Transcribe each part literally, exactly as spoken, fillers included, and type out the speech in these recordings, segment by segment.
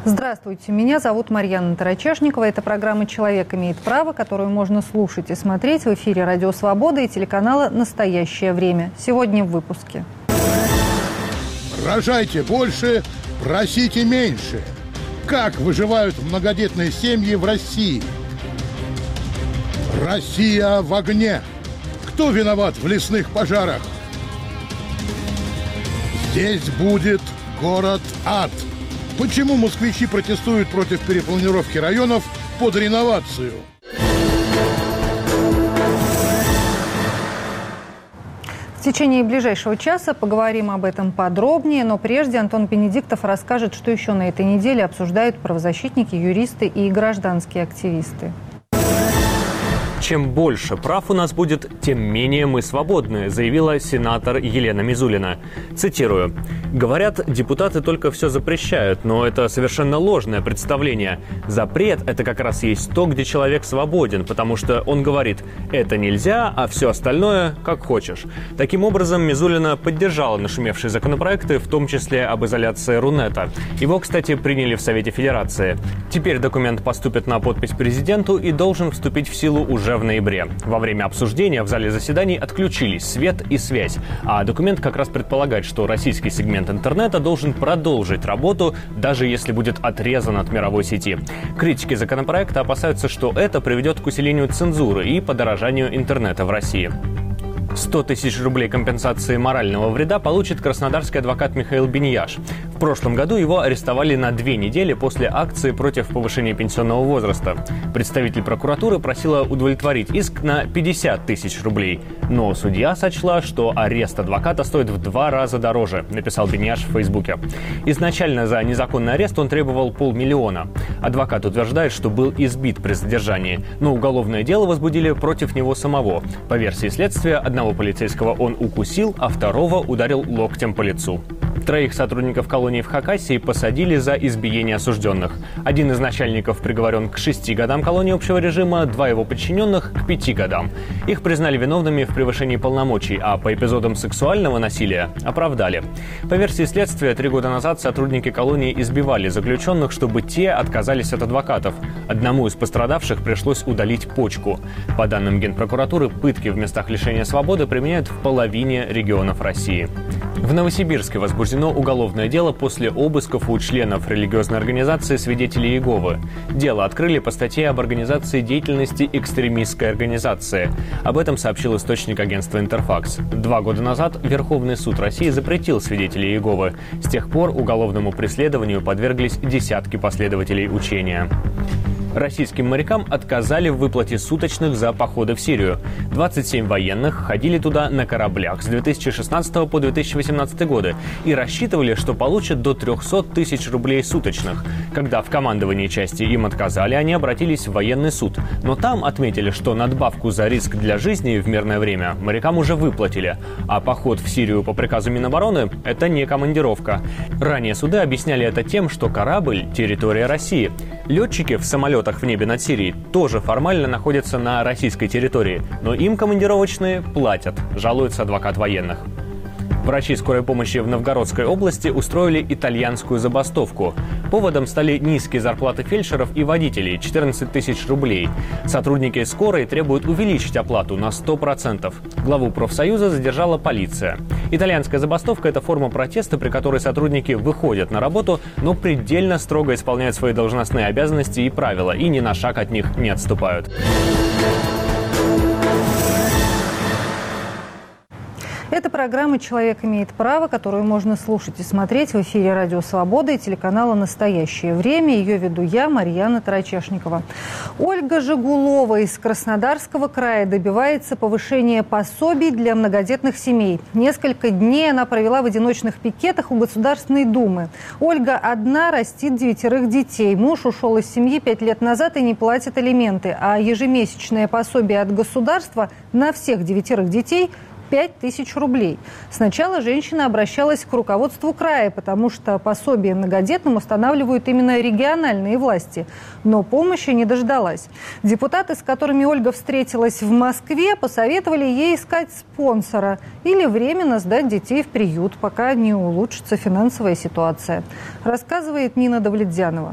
Здравствуйте, меня зовут Марьяна Тарачешникова. Это программа «Человек имеет право», которую можно слушать и смотреть в эфире «Радио Свобода» и телеканала «Настоящее время». Сегодня в выпуске. Рожайте больше, просите меньше. Как выживают многодетные семьи в России? Россия в огне. Кто виноват в лесных пожарах? Здесь будет город-ад. Почему москвичи протестуют против перепланировки районов под реновацию? В течение ближайшего часа поговорим об этом подробнее, но прежде Антон Бенедиктов расскажет, что еще на этой неделе обсуждают правозащитники, юристы и гражданские активисты. Чем больше прав у нас будет, тем менее мы свободны, заявила сенатор Елена Мизулина. Цитирую. «Говорят, депутаты только все запрещают, но это совершенно ложное представление. Запрет – это как раз есть то, где человек свободен, потому что он говорит, это нельзя, а все остальное как хочешь». Таким образом, Мизулина поддержала нашумевшие законопроекты, в том числе об изоляции Рунета. Его, кстати, приняли в Совете Федерации. Теперь документ поступит на подпись президенту и должен вступить в силу уже в ноябре. Во время обсуждения в зале заседаний отключились свет и связь, а документ как раз предполагает, что российский сегмент интернета должен продолжить работу, даже если будет отрезан от мировой сети. Критики законопроекта опасаются, что это приведет к усилению цензуры и подорожанию интернета в России. сто тысяч рублей компенсации морального вреда получит краснодарский адвокат Михаил Бенияш. В прошлом году его арестовали на две недели после акции против повышения пенсионного возраста. Представитель прокуратуры просила удовлетворить иск на пятьдесят тысяч рублей. Но судья сочла, что арест адвоката стоит в два раза дороже, написал Бенияш в Фейсбуке. Изначально за незаконный арест он требовал полмиллиона. Адвокат утверждает, что был избит при задержании, но уголовное дело возбудили против него самого. По версии следствия, одного полицейского он укусил, а второго ударил локтем по лицу. Троих сотрудников колонии в Хакасии посадили за избиение осужденных. Один из начальников приговорен к шести годам колонии общего режима, два его подчиненных – к пяти годам. Их признали виновными в превышении полномочий, а по эпизодам сексуального насилия оправдали. По версии следствия, три года назад сотрудники колонии избивали заключенных, чтобы те отказались от адвокатов. Одному из пострадавших пришлось удалить почку. По данным Генпрокуратуры, пытки в местах лишения свободы применяют в половине регионов России. В Новосибирске возбуждено уголовное дело после обысков у членов религиозной организации «Свидетели Иеговы». Дело открыли по статье об организации деятельности экстремистской организации. Об этом сообщил источник агентства «Интерфакс». Два года назад Верховный суд России запретил «Свидетелей Иеговы». С тех пор уголовному преследованию подверглись десятки последователей учения. Российским морякам отказали в выплате суточных за походы в Сирию. двадцать семь военных ходили туда на кораблях с две тысячи шестнадцатого по две тысячи восемнадцатый годы и рассчитывали, что получат до трехсот тысяч рублей суточных. Когда в командовании части им отказали, они обратились в военный суд. Но там отметили, что надбавку за риск для жизни в мирное время морякам уже выплатили. А поход в Сирию по приказу Минобороны – это не командировка. Ранее суды объясняли это тем, что корабль – территория России. Летчики в самолетах в небе над Сирией тоже формально находятся на российской территории, но им командировочные платят, жалуется адвокат военных. Врачи скорой помощи в Новгородской области устроили итальянскую забастовку. Поводом стали низкие зарплаты фельдшеров и водителей – четырнадцать тысяч рублей. Сотрудники скорой требуют увеличить оплату на сто процентов. Главу профсоюза задержала полиция. Итальянская забастовка – это форма протеста, при которой сотрудники выходят на работу, но предельно строго исполняют свои должностные обязанности и правила, и ни на шаг от них не отступают. Это программа «Человек имеет право», которую можно слушать и смотреть в эфире «Радио Свобода» и телеканала «Настоящее время». Ее веду я, Марьяна Тарачешникова. Ольга Жигулова из Краснодарского края добивается повышения пособий для многодетных семей. Несколько дней она провела в одиночных пикетах у Государственной Думы. Ольга одна растит девятерых детей. Муж ушел из семьи пять лет назад и не платит алименты. А ежемесячное пособие от государства на всех девятерых детей – пять тысяч рублей. Сначала женщина обращалась к руководству края, потому что пособие многодетным устанавливают именно региональные власти. Но помощи не дождалась. Депутаты, с которыми Ольга встретилась в Москве, посоветовали ей искать спонсора или временно сдать детей в приют, пока не улучшится финансовая ситуация. Рассказывает Нина Давлетзянова.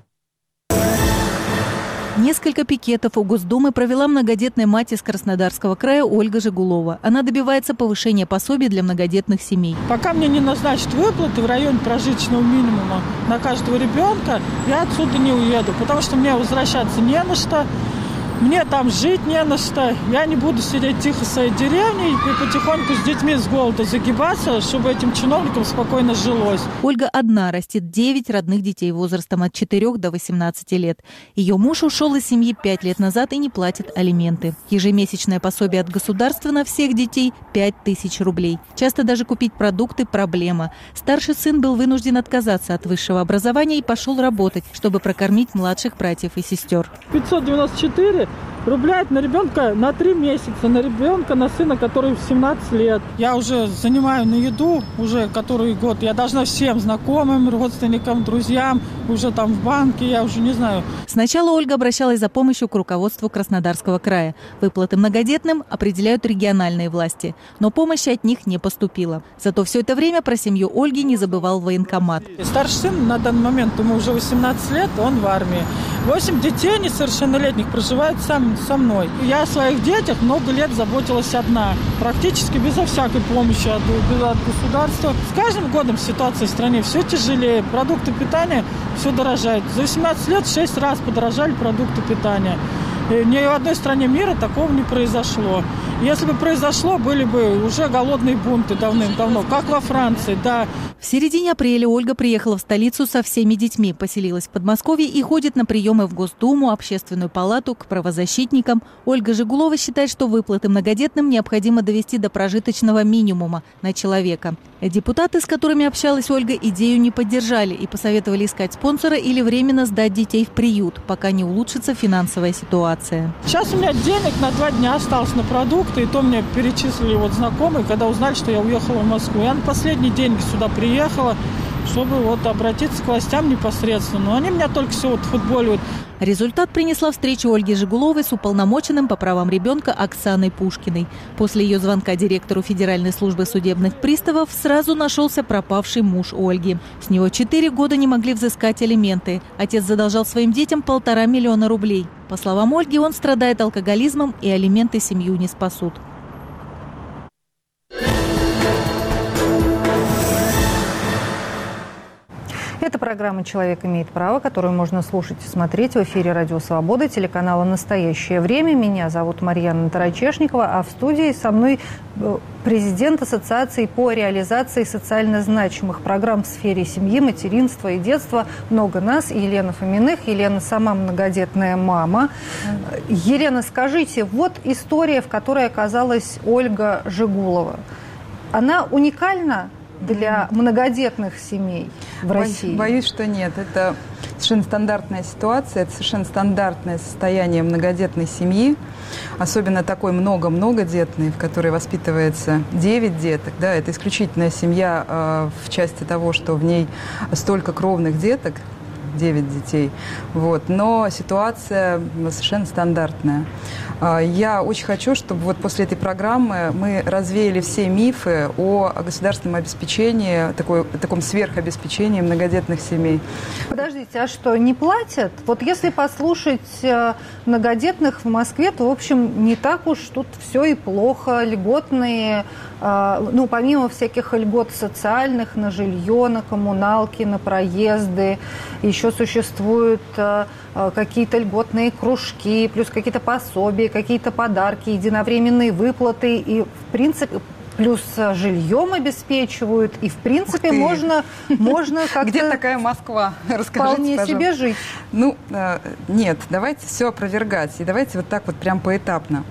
Несколько пикетов у Госдумы провела многодетная мать из Краснодарского края Ольга Жегулова. Она добивается повышения пособий для многодетных семей. Пока мне не назначат выплаты в районе прожиточного минимума на каждого ребенка, я отсюда не уеду, потому что мне возвращаться не на что. Мне там жить не на что. Я не буду сидеть тихо в своей деревне и потихоньку с детьми с голода загибаться, чтобы этим чиновникам спокойно жилось. Ольга одна растит девять родных детей возрастом от четырёх до восемнадцати лет. Ее муж ушел из семьи пять лет назад и не платит алименты. Ежемесячное пособие от государства на всех детей – пять тысяч рублей. Часто даже купить продукты – проблема. Старший сын был вынужден отказаться от высшего образования и пошел работать, чтобы прокормить младших братьев и сестер. пятьсот девяносто четыре рубля на ребенка на три месяца, на ребенка, на сына, который в семнадцать лет. Я уже занимаю на еду уже который год. Я должна всем знакомым, родственникам, друзьям, уже там в банке, я уже не знаю. Сначала Ольга обращалась за помощью к руководству Краснодарского края. Выплаты многодетным определяют региональные власти, но помощи от них не поступило. Зато все это время про семью Ольги не забывал военкомат. Старший сын на данный момент, ему уже восемнадцать лет, он в армии. Восемь детей несовершеннолетних проживают сам, со мной. Я о своих детях много лет заботилась одна, практически безо всякой помощи от, от государства. С каждым годом ситуация в стране все тяжелее, продукты питания все дорожают. За восемнадцать лет шесть раз подорожали продукты питания. Ни в одной стране мира такого не произошло. Если бы произошло, были бы уже голодные бунты давным-давно, как во Франции, да. В середине апреля Ольга приехала в столицу со всеми детьми, поселилась в Подмосковье и ходит на приемы в Госдуму, Общественную палату, к правозащитникам. Ольга Жегулова считает, что выплаты многодетным необходимо довести до прожиточного минимума на человека. Депутаты, с которыми общалась Ольга, идею не поддержали и посоветовали искать спонсора или временно сдать детей в приют, пока не улучшится финансовая ситуация. Сейчас у меня денег на два дня осталось на продукты, и то мне перечислили вот знакомые, когда узнали, что я уехала в Москву. Я на последние деньги сюда приехала, чтобы вот обратиться к властям непосредственно. Но они меня только все вот футболивают. Результат принесла встреча Ольги Жегуловой с уполномоченным по правам ребенка Оксаной Пушкиной. После ее звонка директору Федеральной службы судебных приставов сразу нашелся пропавший муж Ольги. С него четыре года не могли взыскать алименты. Отец задолжал своим детям полтора миллиона рублей. По словам Ольги, он страдает алкоголизмом, и алименты семью не спасут. Это программа «Человек имеет право», которую можно слушать и смотреть в эфире «Радио Свобода», телеканала «Настоящее время». Меня зовут Марьяна Тарачешникова, а в студии со мной президент Ассоциации по реализации социально значимых программ в сфере семьи, материнства и детства «Много нас» Елена Фоминых. Елена сама многодетная мама. Елена, скажите, вот история, в которой оказалась Ольга Жегулова. Она уникальна для многодетных семей в России? Боюсь, что нет. Это совершенно стандартная ситуация, это совершенно стандартное состояние многодетной семьи, особенно такой много-многодетной, в которой воспитывается девять деток. Да, это исключительная семья э, в части того, что в ней столько кровных деток, девять детей. Вот. Но ситуация совершенно стандартная. Я очень хочу, чтобы вот после этой программы мы развеяли все мифы о государственном обеспечении, такой, таком сверхобеспечении многодетных семей. Подождите, а что, не платят? Вот если послушать многодетных в Москве, то, в общем, не так уж тут все и плохо. Льготные, ну, помимо всяких льгот социальных, на жилье, на коммуналки, на проезды, еще существуют какие-то льготные кружки, плюс какие-то пособия, какие-то подарки, единовременные выплаты, и, в принципе, плюс жильем обеспечивают, и, в принципе, можно, можно как-то... Где такая Москва? Расскажите, вполне пожалуйста. себе жить. Ну, нет, давайте все опровергать, и давайте вот так вот прям поэтапно.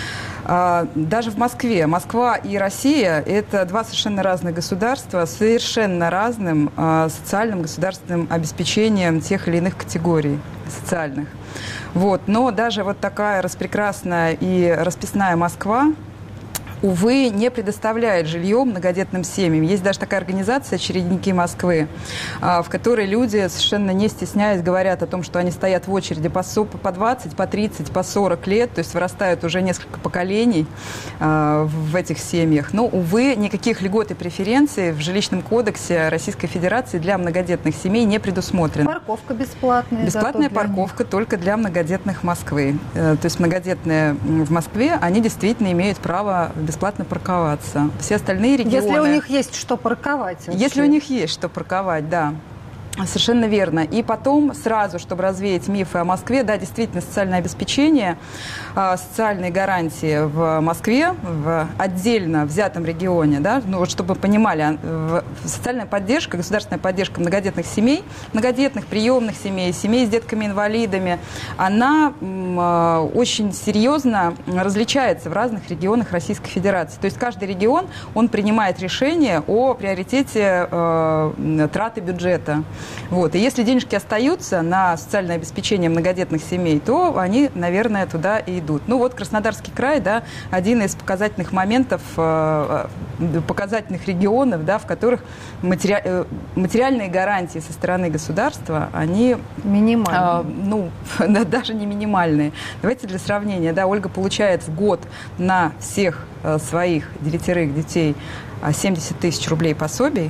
Даже в Москве. Москва и Россия – это два совершенно разных государства с совершенно разным социальным государственным обеспечением тех или иных категорий социальных. Вот. Но даже вот такая распрекрасная и расписная Москва увы, не предоставляет жилье многодетным семьям. Есть даже такая организация «Чередники Москвы», в которой люди, совершенно не стесняясь, говорят о том, что они стоят в очереди по двадцать, по тридцать, по сорок лет, то есть вырастают уже несколько поколений в этих семьях. Но, увы, никаких льгот и преференций в жилищном кодексе Российской Федерации для многодетных семей не предусмотрено. Парковка бесплатная. Бесплатная парковка только для многодетных Москвы. То есть многодетные в Москве, они действительно имеют право бесплатно парковаться. Все остальные регионы... Если у них есть что парковать. Вообще. Если у них есть что парковать, да. Совершенно верно. И потом сразу, чтобы развеять мифы о Москве, да, действительно, социальное обеспечение, социальные гарантии в Москве, в отдельно взятом регионе, да, ну вот чтобы понимали, социальная поддержка, государственная поддержка многодетных семей, многодетных приемных семей, семей с детками-инвалидами, она очень серьезно различается в разных регионах Российской Федерации. То есть каждый регион, он принимает решение о приоритете э, траты бюджета. Вот. И если денежки остаются на социальное обеспечение многодетных семей, то они, наверное, туда и идут. Ну вот Краснодарский край, да, один из показательных моментов, э, показательных регионов, да, в которых матери... э, материальные гарантии со стороны государства, они... Минимальные. Э, ну, даже не минимальные. Давайте для сравнения, да, Ольга получает в год на всех э, своих девятерых детей семьдесят тысяч рублей пособий.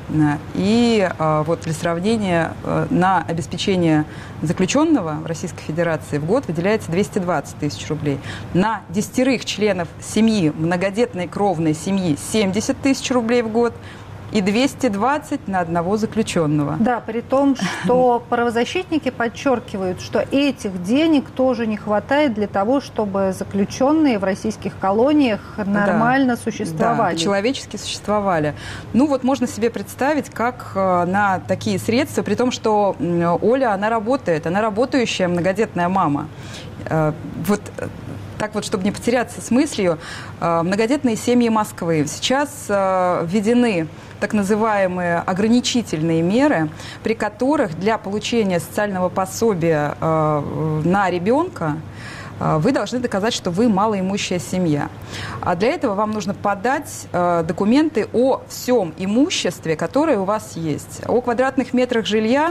И а, вот для сравнения, а, на обеспечение заключенного в Российской Федерации в год выделяется двести двадцать тысяч рублей. На десятерых членов семьи, многодетной кровной семьи, семьдесят тысяч рублей в год. И двести двадцать на одного заключенного. Да, при том, что правозащитники подчеркивают, что этих денег тоже не хватает для того, чтобы заключенные в российских колониях нормально да, существовали. Да, по-человечески существовали. Ну вот можно себе представить, как на такие средства, при том, что Оля, она работает, она работающая многодетная мама. Вот... Так вот, чтобы не потеряться с мыслью, многодетные семьи Москвы. Сейчас введены так называемые ограничительные меры, при которых для получения социального пособия на ребенка вы должны доказать, что вы малоимущая семья. А для этого вам нужно подать документы о всем имуществе, которое у вас есть, о квадратных метрах жилья,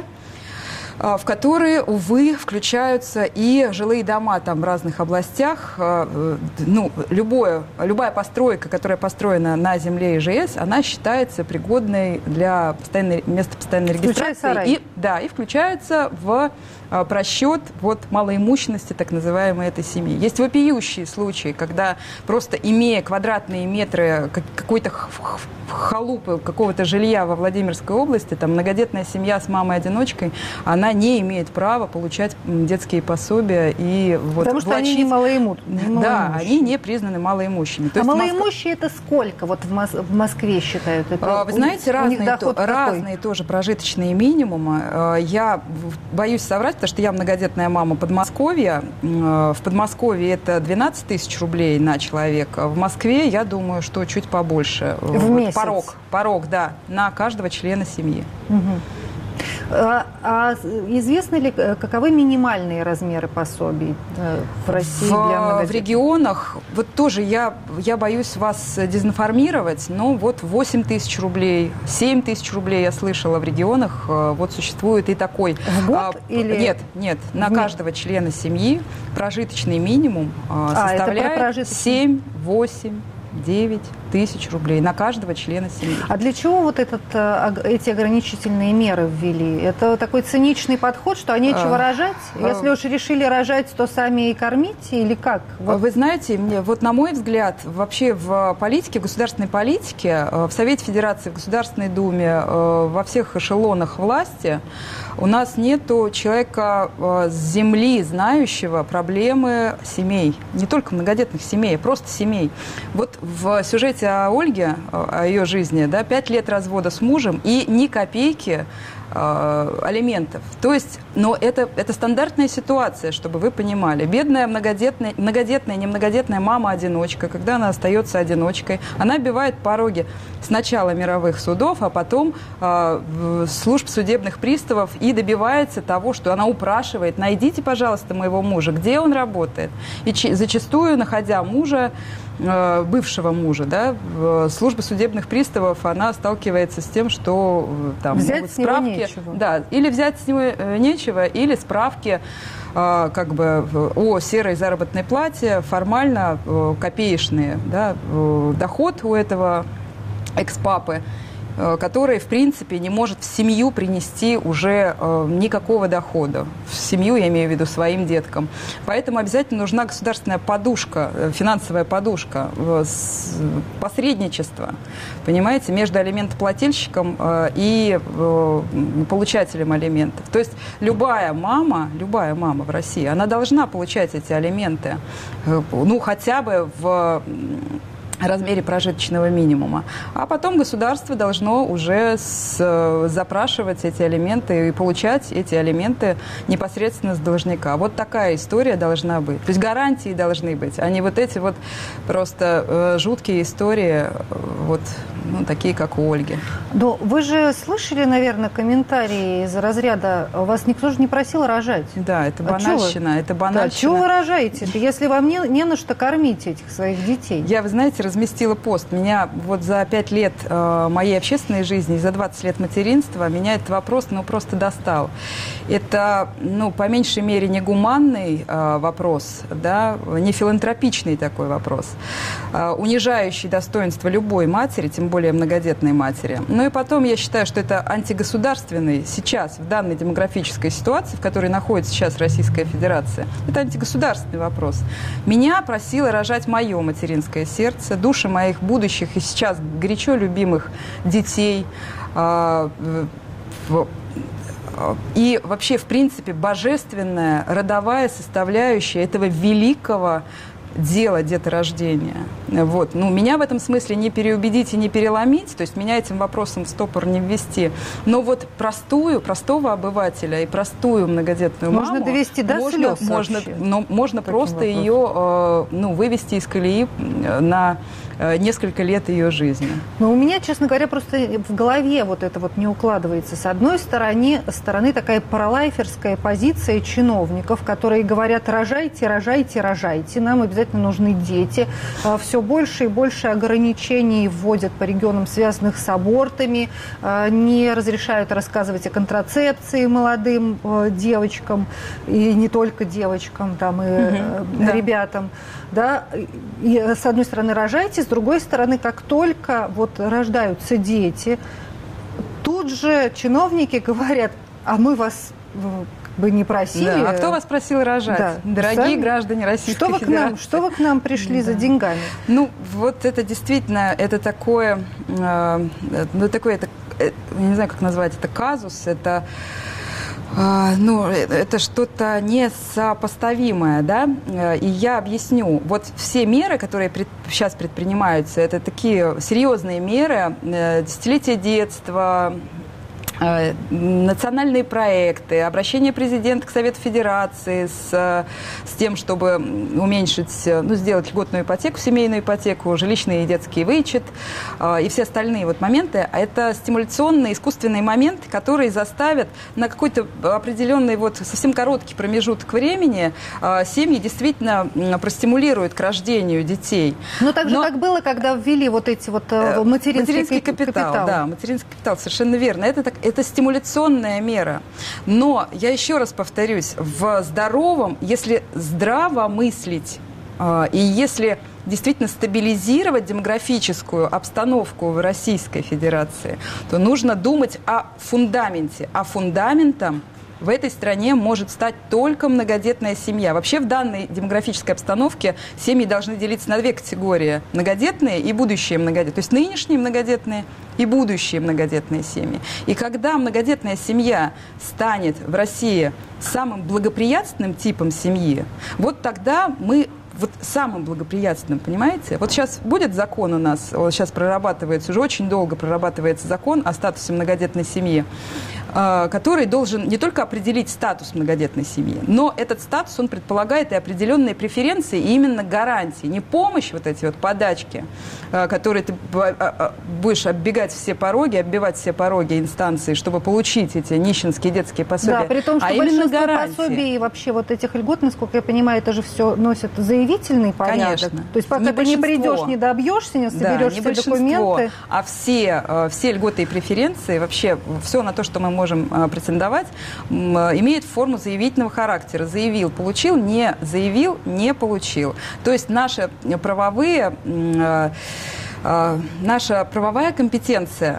в которые, увы, включаются и жилые дома там в разных областях. Ну, любое, любая постройка, которая построена на земле ИЖС, она считается пригодной для постоянной, места постоянной регистрации. И, да, и включается в просчет вот малоимущенности так называемой этой семьи. Есть вопиющие случаи, когда просто имея квадратные метры какой-то халупы, какого-то жилья во Владимирской области, там многодетная семья с мамой-одиночкой, она не имеет права получать детские пособия и вот потому что влачить... они не малоимущие. Да, они не признаны малоимущими. То а есть малоимущие Моск... это сколько? Вот в, Мос... в Москве считают? Это... Вы знаете, разные, то, разные тоже прожиточные минимумы. Я боюсь соврать, потому что я многодетная мама Подмосковья. В Подмосковье это двенадцать тысяч рублей на человека. В Москве, я думаю, что чуть побольше. В вот месяц? Порог, порог, да, на каждого члена семьи. Угу. А, а известно ли, каковы минимальные размеры пособий в России в, для многодетных? В регионах, вот тоже я, я боюсь вас дезинформировать, но вот восемь тысяч рублей, семь тысяч рублей я слышала в регионах, вот существует и такой. В год а, или? Нет, нет, на нет. каждого члена семьи прожиточный минимум а, составляет семь, восемь, девять тысяч рублей на каждого члена семьи. А для чего вот этот, эти ограничительные меры ввели? Это такой циничный подход, что нечего а, рожать? Если а, уж решили рожать, то сами и кормите? Или как? Вот. Вы знаете, мне, вот на мой взгляд, вообще в политике, в государственной политике, в Совете Федерации, в Государственной Думе, во всех эшелонах власти у нас нету человека с земли, знающего проблемы семей. Не только многодетных семей, а просто семей. Вот в сюжете о Ольге, о ее жизни, да, пять лет развода с мужем и ни копейки э, алиментов. То есть, но это, это стандартная ситуация, чтобы вы понимали. Бедная многодетная, многодетная, немногодетная мама-одиночка, когда она остается одиночкой, она оббивает пороги сначала мировых судов, а потом э, служб судебных приставов и добивается того, что она упрашивает: найдите, пожалуйста, моего мужа, где он работает. И че, зачастую, находя мужа, бывшего мужа, да, служба судебных приставов, она сталкивается с тем, что там взять с него справки, нечего. Да, или взять с него нечего, или справки как бы о серой заработной плате формально копеечные, да, доход у этого экс-папы, который, в принципе, не может в семью принести уже э, никакого дохода. В семью, я имею в виду, своим деткам. Поэтому обязательно нужна государственная подушка, финансовая подушка, э, с, посредничество, понимаете, между алиментоплательщиком э, и э, получателем алиментов. То есть любая мама, любая мама в России, она должна получать эти алименты, э, ну, хотя бы в размере прожиточного минимума. А потом государство должно уже с, запрашивать эти алименты и получать эти алименты непосредственно с должника. Вот такая история должна быть. То есть гарантии должны быть, а не вот эти вот просто э, жуткие истории, вот, ну, такие, как у Ольги. Но вы же слышали, наверное, комментарии из разряда «Вас никто же не просил рожать». Да, это А банальщина. чё вы, это банальщина. Да, чего вы рожаете, если вам не, не на что кормить этих своих детей? Я, вы знаете, разместила пост. Меня вот за пять лет э, моей общественной жизни и за двадцать лет материнства меня этот вопрос, ну, просто достал. Это, ну, по меньшей мере, не гуманный э, вопрос, да, не филантропичный такой вопрос, э, унижающий достоинство любой матери, тем более многодетной матери. Ну и потом я считаю, что это антигосударственный сейчас, в данной демографической ситуации, в которой находится сейчас Российская Федерация, это антигосударственный вопрос. Меня просило рожать мое материнское сердце, души моих будущих и сейчас горячо любимых детей. И вообще, в принципе, божественная родовая составляющая этого великого дела деторождения. Вот. Ну, меня в этом смысле не переубедить и не переломить, то есть меня этим вопросом в стопор не ввести. Но вот простую, простого обывателя и простую многодетную можно маму довести до можно, слез можно, но, можно просто вопросом. ее э, ну, вывести из колеи на э, несколько лет ее жизни. Но у меня, честно говоря, просто в голове вот это вот не укладывается. С одной стороны, стороны такая пролайферская позиция чиновников, которые говорят: рожайте, рожайте, рожайте, нам обязательно нужны дети. Все больше и больше ограничений вводят по регионам, связанных с абортами, не разрешают рассказывать о контрацепции молодым девочкам, и не только девочкам, там, и угу, ребятам. Да. И, с одной стороны, рожайте, с другой стороны, как только вот рождаются дети, тут же чиновники говорят: а мы вас бы не просили. Да. А кто вас просил рожать? Да. Дорогие Сами... граждане Российской что вы Федерации. К нам, что вы к нам пришли да. за деньгами? Ну, вот это действительно, это такое, э, ну, такое, это, я не знаю, как назвать, это казус, это, э, ну, это что-то несопоставимое, да, и я объясню. Вот все меры, которые пред, сейчас предпринимаются, это такие серьезные меры, э, десятилетие детства, национальные проекты, обращение президента к Совету Федерации с, с тем, чтобы уменьшить, ну, сделать льготную ипотеку, семейную ипотеку, жилищный и детский вычет и все остальные вот моменты. Это стимуляционные, искусственные моменты, которые заставят на какой-то определенный, вот совсем короткий промежуток времени семьи действительно простимулируют к рождению детей. Но так же, Но, как было, когда ввели вот эти вот материнский, материнский капитал. капитал. Да, материнский капитал, совершенно верно. Это так. Это стимуляционная мера. Но, я еще раз повторюсь, в здоровом, если здраво мыслить, э, и если действительно стабилизировать демографическую обстановку в Российской Федерации, то нужно думать о фундаменте. А фундаментом в этой стране может стать только многодетная семья. Вообще в данной демографической обстановке семьи должны делиться на две категории. Многодетные и будущие многодетные. То есть нынешние многодетные и будущие многодетные семьи. И когда многодетная семья станет в России самым благоприятным типом семьи, вот тогда мы вот самым благоприятным, понимаете? Вот сейчас будет закон у нас, вот сейчас прорабатывается, уже очень долго прорабатывается закон о статусе многодетной семьи. который должен не только определить статус многодетной семьи, но этот статус, он предполагает и определенные преференции, и именно гарантии, не помощь, вот эти вот подачки, которые ты будешь оббегать все пороги, оббивать все пороги инстанции, чтобы получить эти нищенские детские пособия. Да, при том, что а большинство пособий и вообще вот этих льгот, насколько я понимаю, это же все носит заявительный порядок. Конечно. То есть пока не ты не придешь, не добьешься, не соберешь да, все документы. А все, все льготы и преференции, вообще все на то, что мы можем претендовать, имеет форму заявительного характера. Заявил, получил, не заявил, не получил. То есть наши правовые... Наша правовая компетенция,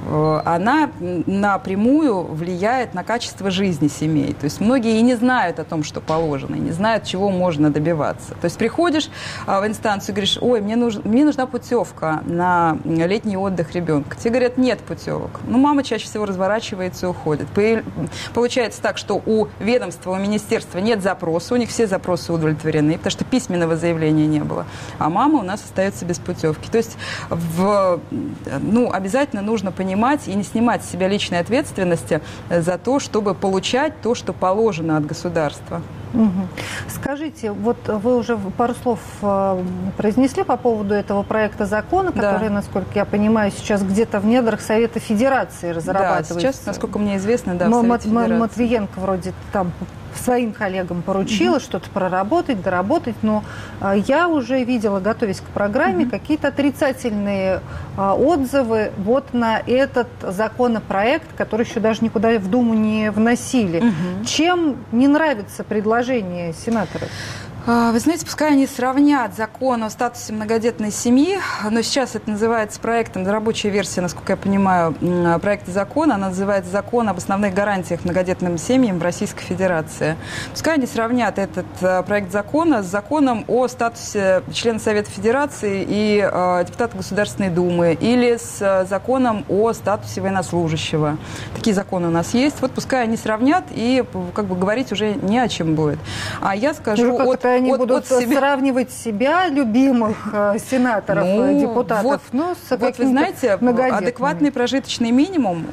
она напрямую влияет на качество жизни семей. То есть многие и не знают о том, что положено, и не знают, чего можно добиваться. То есть приходишь в инстанцию и говоришь: ой, мне, нужен, мне нужна путевка на летний отдых ребенка. Тебе говорят: нет путевок. Ну, мама чаще всего разворачивается и уходит. Получается так, что у ведомства, у министерства нет запроса, у них все запросы удовлетворены, потому что письменного заявления не было. А мама у нас остается без путевки. То есть В, ну, обязательно нужно понимать и не снимать с себя личной ответственности за то, чтобы получать то, что положено от государства. Угу. Скажите, вот вы уже пару слов произнесли по поводу этого проекта закона, который, да. насколько я понимаю, сейчас где-то в недрах Совета Федерации разрабатывается. Да, сейчас, насколько мне известно, да, в Совете Мат- Федерации. Матвиенко вроде там своим коллегам поручила mm-hmm. что-то проработать, доработать, но а, я уже видела, готовясь к программе, mm-hmm. какие-то отрицательные а, отзывы вот на этот законопроект, который еще даже никуда в Думу не вносили. Mm-hmm. Чем не нравится предложение сенаторов? Вы знаете, пускай они сравнят закон о статусе многодетной семьи, но сейчас это называется проектом, рабочая версия, насколько я понимаю, проекта закона, она называется «Закон об основных гарантиях многодетным семьям в Российской Федерации». Пускай они сравнят этот проект закона с законом о статусе члена Совета Федерации и э, депутата Государственной Думы или с законом о статусе военнослужащего. Такие законы у нас есть. Вот пускай они сравнят, и как бы говорить уже не о чем будет. А я скажу от они от, будут от себя... сравнивать себя, любимых э, сенаторов, ну, депутатов, вот, ну, с вот вы знаете, адекватный прожиточный минимум,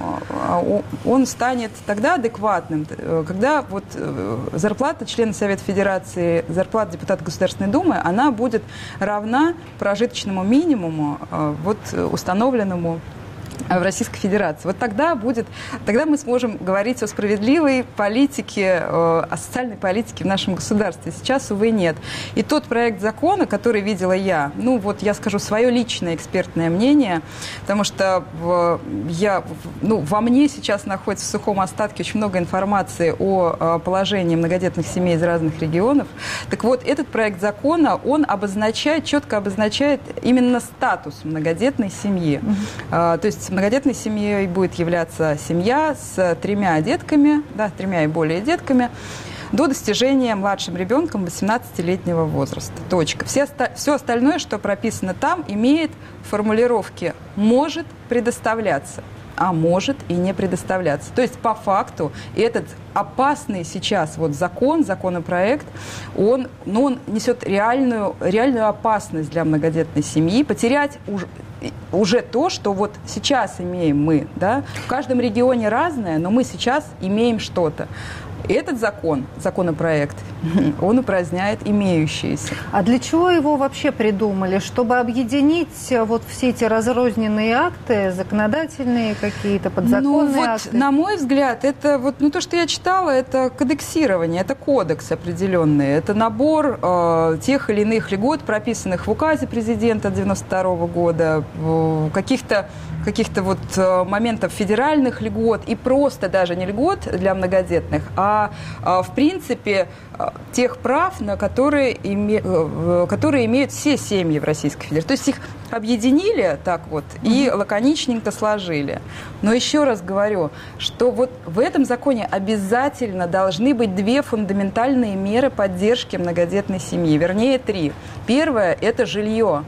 он станет тогда адекватным, когда вот зарплата члена Совета Федерации, зарплата депутата Государственной Думы, она будет равна прожиточному минимуму, вот установленному в Российской Федерации. Вот тогда будет, тогда мы сможем говорить о справедливой политике, о социальной политике в нашем государстве. Сейчас, увы, нет. И тот проект закона, который видела я, ну вот я скажу свое личное экспертное мнение, потому что в, я, ну, во мне сейчас находится в сухом остатке очень много информации о положении многодетных семей из разных регионов. Так вот, этот проект закона, он обозначает, четко обозначает именно статус многодетной семьи. Mm-hmm. То есть многодетной семьей будет являться семья с тремя детками, да, тремя и более детками, до достижения младшим ребенком восемнадцатилетнего возраста. Точка. Все, все остальное, что прописано там, имеет формулировки «может предоставляться», а может и не предоставляться. То есть, по факту, этот опасный сейчас вот закон, законопроект, он, ну, он несет реальную, реальную опасность для многодетной семьи. Потерять уже, уже то, что вот сейчас имеем мы. Да? В каждом регионе разное, но мы сейчас имеем что-то. Этот закон, законопроект, он упраздняет имеющиеся. А для чего его вообще придумали? Чтобы объединить вот все эти разрозненные акты, законодательные какие-то, подзаконные ну, вот, акты? На мой взгляд, это вот, ну, то, что я читала, это кодексирование, это кодекс определенный, это набор э, тех или иных льгот, прописанных в указе президента девяносто второго года, каких-то каких-то вот моментов федеральных льгот и просто даже не льгот для многодетных, а, а в принципе тех прав, на которые, име, которые имеют все семьи в Российской Федерации. То есть их объединили так вот mm-hmm. и лаконичненько сложили. Но еще раз говорю, что вот в этом законе обязательно должны быть две фундаментальные меры поддержки многодетной семьи, вернее три. Первое – это жилье.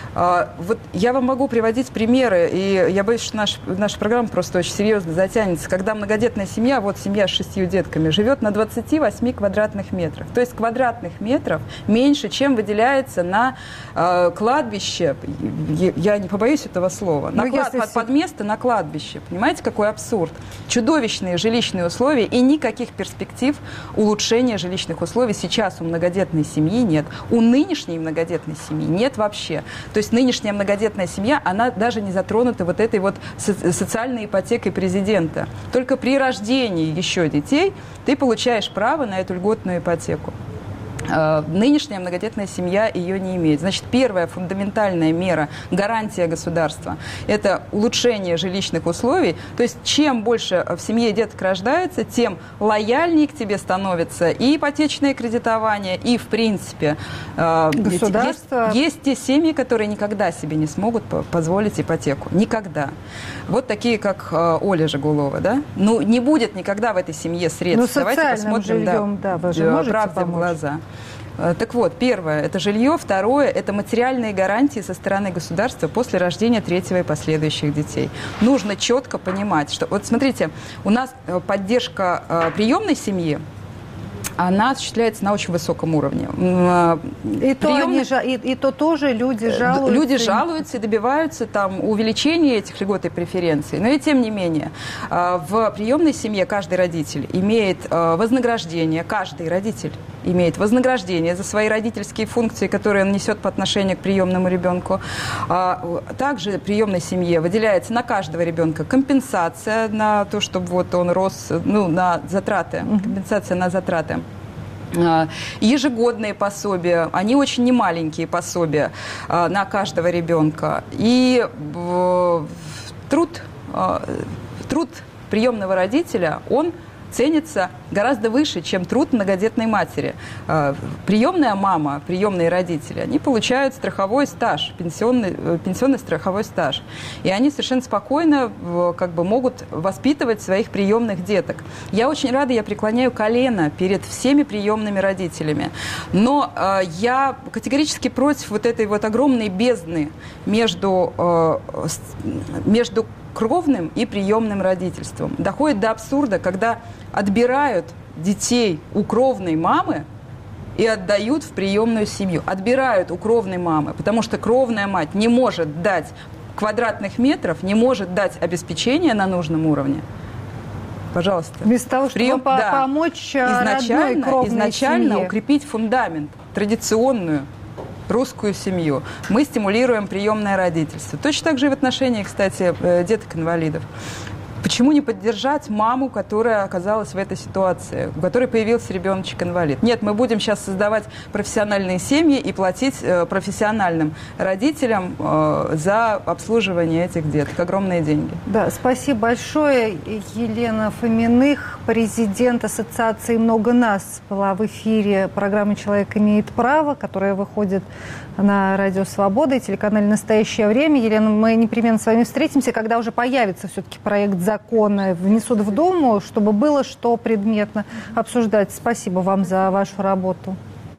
Вот я вам могу приводить примеры, и я боюсь, что наш, наша программа просто очень серьезно затянется, когда многодетная семья, вот семья с шестью детками, живет на двадцати восьми квадратных метрах. То есть квадратных метров меньше, чем выделяется на э, кладбище, я не побоюсь этого слова, наклад, под, под место на кладбище. Понимаете, какой абсурд? Чудовищные жилищные условия и никаких перспектив улучшения жилищных условий сейчас у многодетной семьи нет. У нынешней многодетной семьи нет вообще. То есть нынешняя многодетная семья, она даже не затронута вот этой вот социальной ипотекой президента. Только при рождении еще детей ты получаешь право на эту льготную ипотеку. Нынешняя многодетная семья ее не имеет. Значит, первая фундаментальная мера, гарантия государства, это улучшение жилищных условий. То есть, чем больше в семье деток рождается, тем лояльнее к тебе становится и ипотечное кредитование, и, в принципе, государство. Есть, есть те семьи, которые никогда себе не смогут позволить ипотеку. Никогда. Вот такие, как Оля Жигулова, да? Ну, не будет никогда в этой семье средств. Ну, давайте посмотрим, жильем, да, вы же можете правде помочь? В глаза. Так вот, первое – это жилье, второе – это материальные гарантии со стороны государства после рождения третьего и последующих детей. Нужно четко понимать, что… Вот смотрите, у нас поддержка приемной семьи, она осуществляется на очень высоком уровне. И то, Приемный... они, и, и то тоже люди жалуются. Люди жалуются и добиваются там увеличения этих льгот и преференций. Но и тем не менее, в приемной семье каждый родитель имеет вознаграждение, каждый родитель имеет вознаграждение за свои родительские функции, которые он несет по отношению к приемному ребенку. Также приемной семье выделяется на каждого ребенка компенсация на то, чтобы вот он рос, ну, на затраты, компенсация на затраты. Ежегодные пособия, они очень немаленькие пособия на каждого ребенка. И труд, труд приемного родителя, он ценится гораздо выше, чем труд многодетной матери. Приемная мама, приемные родители, они получают страховой стаж, пенсионный, пенсионный страховой стаж. И они совершенно спокойно как бы, могут воспитывать своих приемных деток. Я очень рада, я преклоняю колено перед всеми приемными родителями. Но э, я категорически против вот этой вот огромной бездны между, э, между кровным и приемным родительством. Доходит до абсурда, когда отбирают детей у кровной мамы и отдают в приемную семью. Отбирают у кровной мамы, потому что кровная мать не может дать квадратных метров, не может дать обеспечение на нужном уровне. Пожалуйста. Вместо того, чтобы Прием, по да. помочь изначально, родной кровной изначально семье. Укрепить фундамент, традиционную русскую семью. Мы стимулируем приемное родительство. Точно так же и в отношении, кстати, деток-инвалидов. Почему не поддержать маму, которая оказалась в этой ситуации, у которой появился ребеночек-инвалид? Нет, мы будем сейчас создавать профессиональные семьи и платить э, профессиональным родителям э, за обслуживание этих деток. Огромные деньги. Да, спасибо большое. Елена Фоминых, президент Ассоциации «Много нас», была в эфире программы «Человек имеет право», которая выходит на Радио Свобода и телеканале «Настоящее время». Елена, мы непременно с вами встретимся, когда уже появится все-таки проект закона, внесут в Думу, чтобы было что предметно обсуждать. Спасибо вам за вашу работу.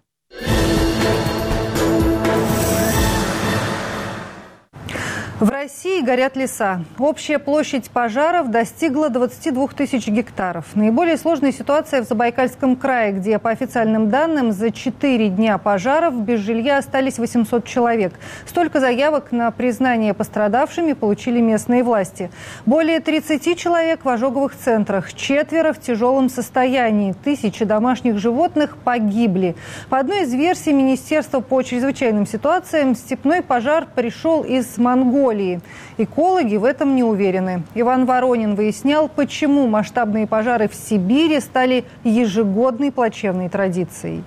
В России горят леса. Общая площадь пожаров достигла двадцати двух тысяч гектаров. Наиболее сложная ситуация в Забайкальском крае, где, по официальным данным, за четыре дня пожаров без жилья остались восемьсот человек. Столько заявок на признание пострадавшими получили местные власти. Более тридцати человек в ожоговых центрах, четверо в тяжелом состоянии. Тысячи домашних животных погибли. По одной из версий Министерства по чрезвычайным ситуациям, степной пожар пришел из Монголии. Экологи в этом не уверены. Иван Воронин выяснял, почему масштабные пожары в Сибири стали ежегодной плачевной традицией.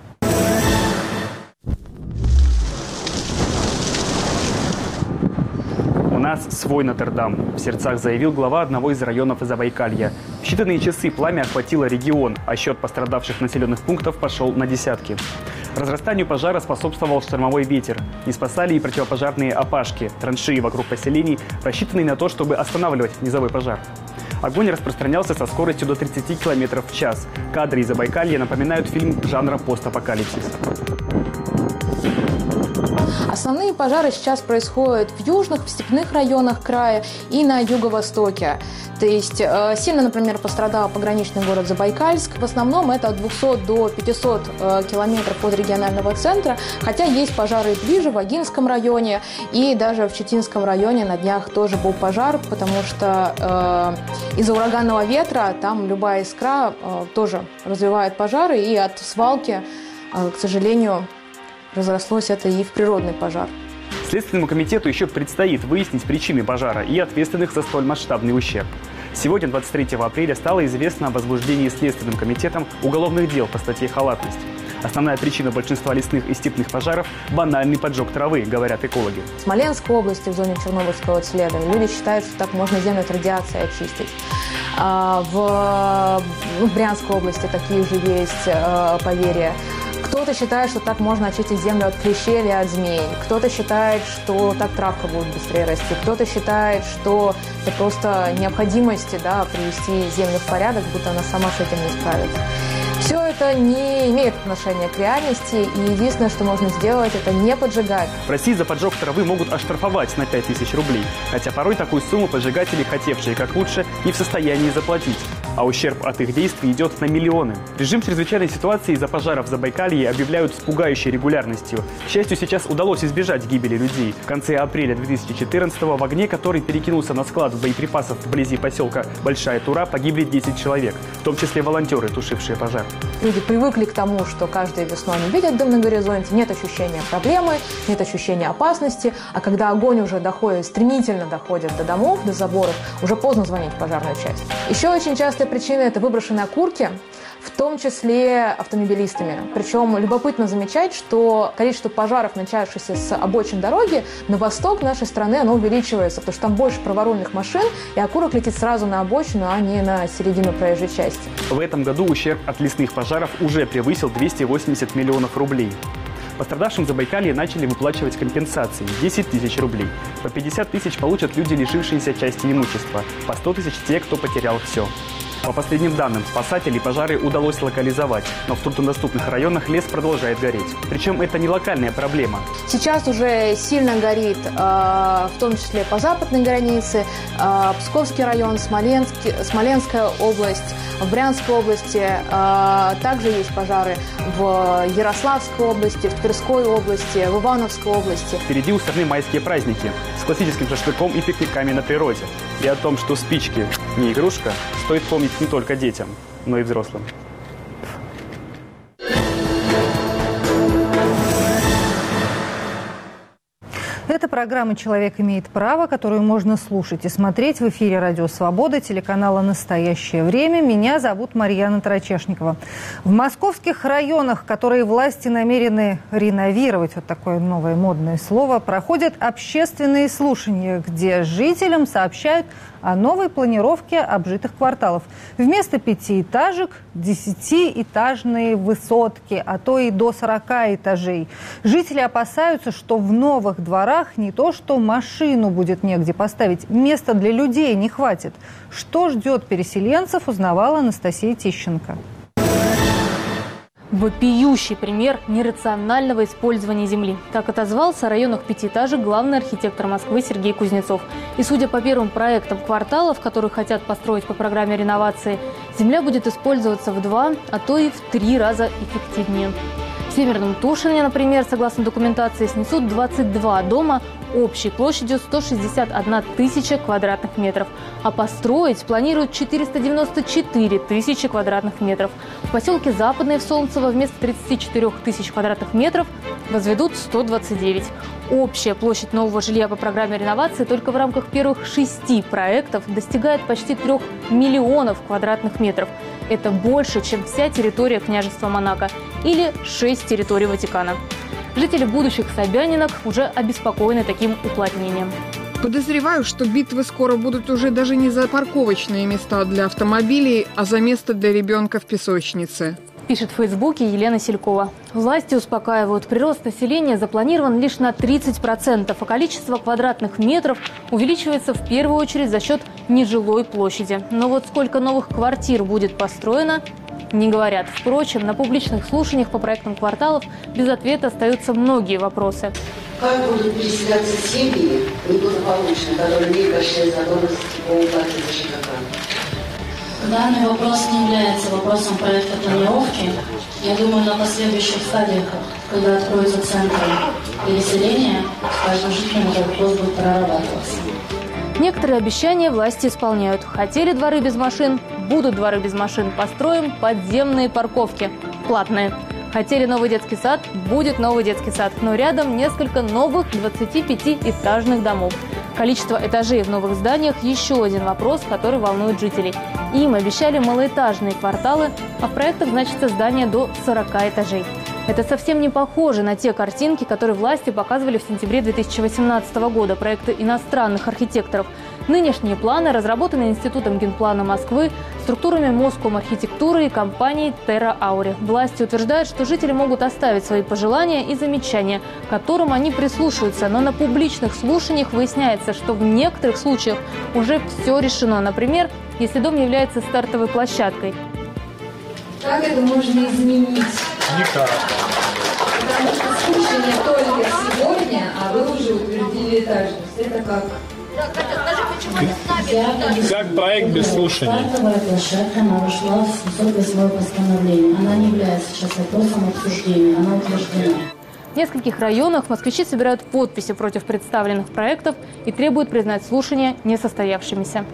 У нас свой Нотр-Дам, в сердцах заявил глава одного из районов Забайкалья. В считанные часы пламя охватило регион, а счет пострадавших населенных пунктов пошел на десятки. Разрастанию пожара способствовал штормовой ветер. Не спасали и противопожарные опашки, траншеи вокруг поселений, рассчитанные на то, чтобы останавливать низовой пожар. Огонь распространялся со скоростью до тридцати километров в час. Кадры из Забайкалья напоминают фильм жанра постапокалипсис. Основные пожары сейчас происходят в южных, в степных районах края и на юго-востоке. То есть э, сильно, например, пострадал пограничный город Забайкальск. В основном это от двухсот до пятисот э, километров от регионального центра. Хотя есть пожары и ближе, в Агинском районе. И даже в Читинском районе на днях тоже был пожар, потому что э, из-за ураганного ветра там любая искра э, тоже развивает пожары. И от свалки, э, к сожалению, разрослось это и в природный пожар. Следственному комитету еще предстоит выяснить причины пожара и ответственных за столь масштабный ущерб. Сегодня, двадцать третьего апреля, стало известно о возбуждении Следственным комитетом уголовных дел по статье «Халатность». Основная причина большинства лесных и степных пожаров – банальный поджог травы, говорят экологи. В Смоленской области, в зоне Чернобыльского исследования, люди считают, что так можно землю от радиации очистить. В, ну, в Брянской области такие же есть поверья. Кто-то считает, что так можно очистить землю от клещей или от змей. Кто-то считает, что так травка будет быстрее расти. Кто-то считает, что это просто необходимость, да, привести землю в порядок, будто она сама с этим не справится. Все это не имеет отношения к реальности, и единственное, что можно сделать, это не поджигать. В России за поджог травы могут оштрафовать на пять тысяч рублей, хотя порой такую сумму поджигатели, хотевшие как лучше, не в состоянии заплатить. А ущерб от их действий идет на миллионы. Режим чрезвычайной ситуации из-за пожаров в Забайкалье объявляют с пугающей регулярностью. К счастью, сейчас удалось избежать гибели людей. В конце апреля две тысячи четырнадцатого в огне, который перекинулся на склад боеприпасов вблизи поселка Большая Тура, погибли десять человек, в том числе волонтеры, тушившие пожар. Люди привыкли к тому, что каждой весной они видят дым на горизонте, нет ощущения проблемы, нет ощущения опасности, а когда огонь уже доходит, стремительно доходит до домов, до заборов, уже поздно звонить в пожарную часть. Еще очень частая причина – это выброшенные окурки, в том числе автомобилистами. Причем любопытно замечать, что количество пожаров, начавшихся с обочин дороги, на восток нашей страны оно увеличивается, потому что там больше праворульных машин, и окурок летит сразу на обочину, а не на середину проезжей части. В этом году ущерб от лесных пожаров уже превысил двести восемьдесят миллионов рублей. Пострадавшим в Забайкалье начали выплачивать компенсации – десять тысяч рублей. По пятьдесят тысяч получат люди, лишившиеся части имущества, по сто тысяч те, кто потерял все. По последним данным, спасателей пожары удалось локализовать, но в труднодоступных районах лес продолжает гореть. Причем это не локальная проблема. Сейчас уже сильно горит, э, в том числе по западной границе, э, Псковский район, Смоленский, Смоленская область, в Брянской области. Э, также есть пожары в Ярославской области, в Тверской области, в Ивановской области. Впереди у страны майские праздники с классическим шашлыком и пикниками на природе. И о том, что спички не игрушка, стоит помнить не только детям, но и взрослым. Это программа «Человек имеет право», которую можно слушать и смотреть в эфире «Радио Свобода», телеканала «Настоящее время». Меня зовут Марьяна Тарачешникова. В московских районах, которые власти намерены реновировать, вот такое новое модное слово, проходят общественные слушания, где жителям сообщают о новой планировке обжитых кварталов. Вместо пятиэтажек – десятиэтажные высотки, а то и до сорока этажей. Жители опасаются, что в новых дворах не то что машину будет негде поставить, места для людей не хватит. Что ждет переселенцев, узнавала Анастасия Тищенко. Вопиющий пример нерационального использования земли. Так отозвался о районах пятиэтажек главный архитектор Москвы Сергей Кузнецов. И судя по первым проектам кварталов, которые хотят построить по программе реновации, земля будет использоваться в два, а то и в три раза эффективнее. В Северном Тушине, например, согласно документации, снесут двадцать два дома общей площадью сто шестьдесят одна тысяча квадратных метров, а построить планируют четыреста девяносто четыре тысячи квадратных метров. В поселке Западное в Солнцево вместо тридцати четырёх тысяч квадратных метров возведут сто двадцать девять. Общая площадь нового жилья по программе реновации только в рамках первых шести проектов достигает почти трех миллионов квадратных метров. Это больше, чем вся территория княжества Монако или шесть территорий Ватикана. Жители будущих Собянинок уже обеспокоены таким уплотнением. Подозреваю, что битвы скоро будут уже даже не за парковочные места для автомобилей, а за место для ребенка в песочнице. Пишет в Фейсбуке Елена Селькова. Власти успокаивают, прирост населения запланирован лишь на тридцать процентов, а количество квадратных метров увеличивается в первую очередь за счет нежилой площади. Но вот сколько новых квартир будет построено, не говорят. Впрочем, на публичных слушаниях по проектам кварталов без ответа остаются многие вопросы. Как будут переселяться семьи неблагополучные, которые имеют большие задолженности по уплате за ЖКХ? Данный вопрос не является вопросом проекта планировки. Я думаю, на последующих стадиях, когда откроются центры переселения, с каждым жителем этот вопрос будет прорабатываться. Некоторые обещания власти исполняют. Хотели дворы без машин – будут дворы без машин. Построим подземные парковки. Платные. Хотели новый детский сад – будет новый детский сад. Но рядом несколько новых двадцатипятиэтажных домов. Количество этажей в новых зданиях – еще один вопрос, который волнует жителей. Им обещали малоэтажные кварталы, а в проектах значится здание до сорока этажей. Это совсем не похоже на те картинки, которые власти показывали в сентябре две тысячи восемнадцатого года, проекты иностранных архитекторов. Нынешние планы разработаны Институтом генплана Москвы, структурами Моском-архитектуры и компанией Terra Auri. Власти утверждают, что жители могут оставить свои пожелания и замечания, к которым они прислушиваются. Но на публичных слушаниях выясняется, что в некоторых случаях уже все решено. Например, если дом является стартовой площадкой. Как это можно изменить? Никак. Потому что слушание только сегодня, а вы уже утвердили этажность. Это как? Как проект без слушания? Стартовая площадка, она вошла в семьсот восьмое постановление. Она не является сейчас вопросом обсуждения, она утверждена. В нескольких районах москвичи собирают подписи против представленных проектов и требуют признать слушания несостоявшимися.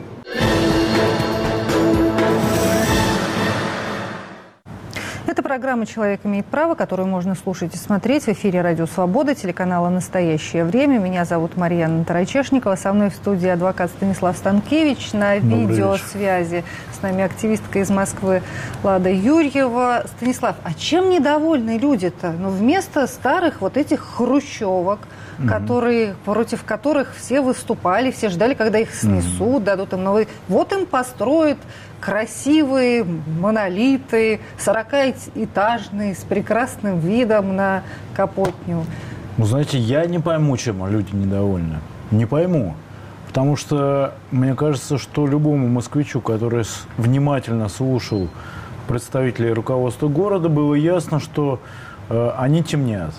Это программа «Человек имеет право», которую можно слушать и смотреть в эфире «Радио Свобода», телеканала «Настоящее время». Меня зовут Марьяна Тарачешникова. Со мной в студии адвокат Станислав Станкевич. На видеосвязи с нами активистка из Москвы Лада Юрьева. Станислав, а чем недовольны люди-то? Ну, вместо старых вот этих хрущевок, mm-hmm. которые, против которых все выступали, все ждали, когда их снесут, mm-hmm. дадут им новый... Вот им построят красивые монолиты, сорокаэтажные, с прекрасным видом на Капотню. Ну, знаете, я не пойму, чем люди недовольны. Не пойму. Потому что мне кажется, что любому москвичу, который внимательно слушал представителей руководства города, было ясно, что э, они темнят.